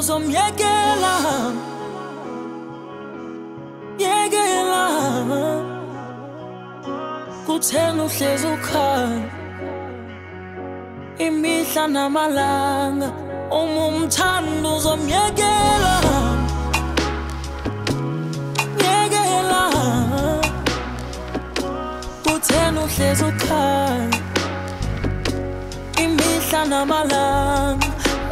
uzomyekela yekela kuthena uhlezi ukhala imihla namalanga umthando uzomyekela yekela kuthena uhlezi ukhala imihla namalanga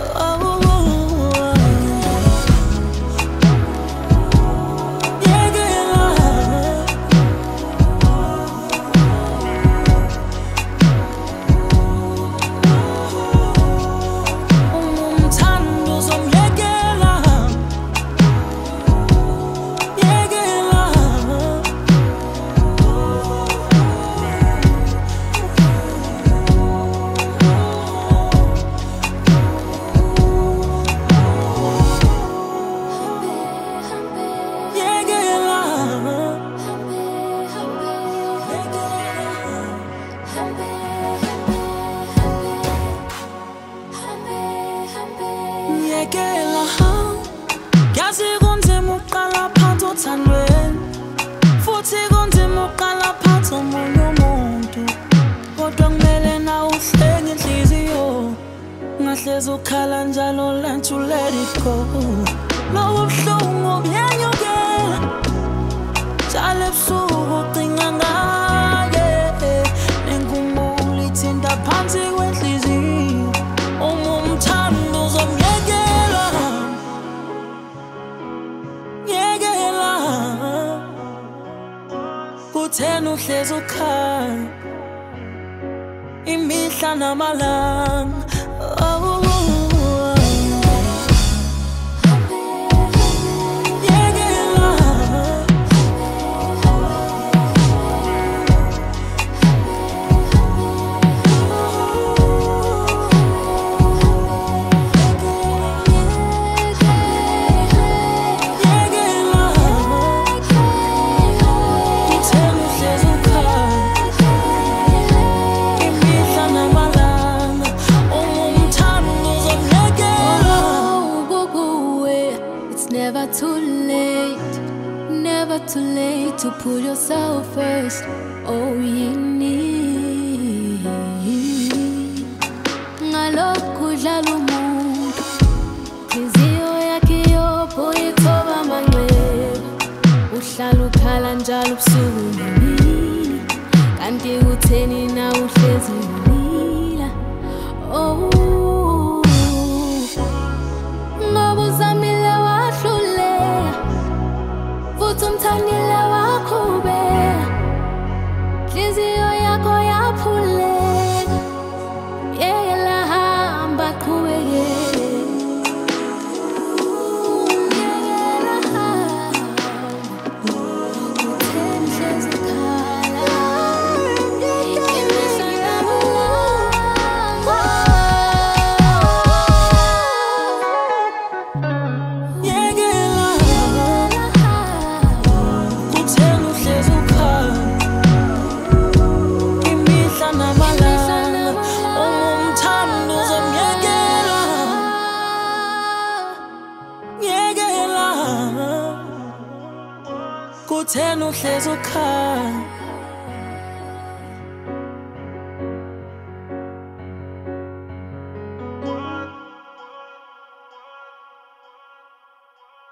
yekela yazi kunzima uqala phansi othandweni futhi kunzima uqala phansi omunye umuntu kodwa kumele na uhlenge inhliziyo ungahlezi ukhala njalo learn to let it go lowo buhlungu buyenyukela njalo ebusuku ucinga ngaye nenkumbulo ithinta phansi kwenhliziyo umthando uzomyekela yekela kuthena uhlezi ukhala imihla namalanga Never too late to put yourself first. Oh, you need ngalokhu dlala umuntu inhliziyo yakhe yopho ithoba mangcwele uhlala ukhala njalo ubusuku nemini kanti kutheni na uhlezi ulila oh ngoba uzamile wahluleka futhi umthandile wakhubeka inhliziyo yakho yaphuleka yekela hamba qhubekela yekela hamba utheni hlezi ukhala imihla namalanga yekela kuthena uhlezi ukhala imihla namalanga umthando uzomyekela yekela kuthena uhlezi ukhala